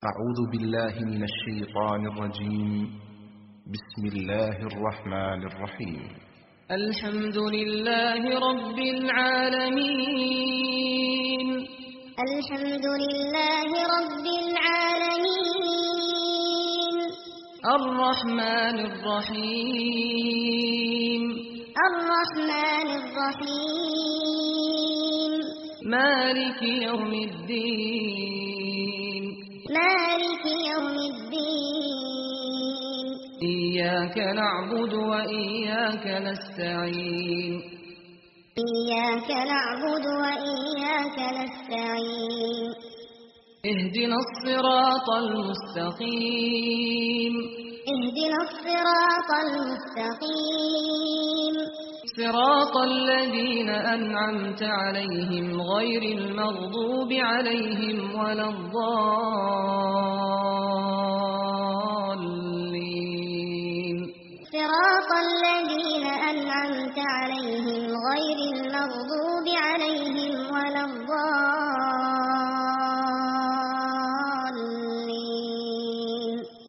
أعوذ بالله من الشيطان الرجيم. بسم الله الرحمن الرحيم. الحمد لله رب العالمين. الحمد لله رب العالمين. الرحمن الرحيم. الرحمن الرحيم. مالك يوم الدين. مالك يوم الدين. إياك نعبد وإياك نستعين. إياك نعبد وإياك نستعين. اهدنا الصراط المستقيم. اهدنا الصراط المستقيم. صراط الذين أنعمت عليهم غير المغضوب عليهم ولا الضالين. صراط الذين أنعمت عليهم غير المغضوب عليهم ولا الضالين.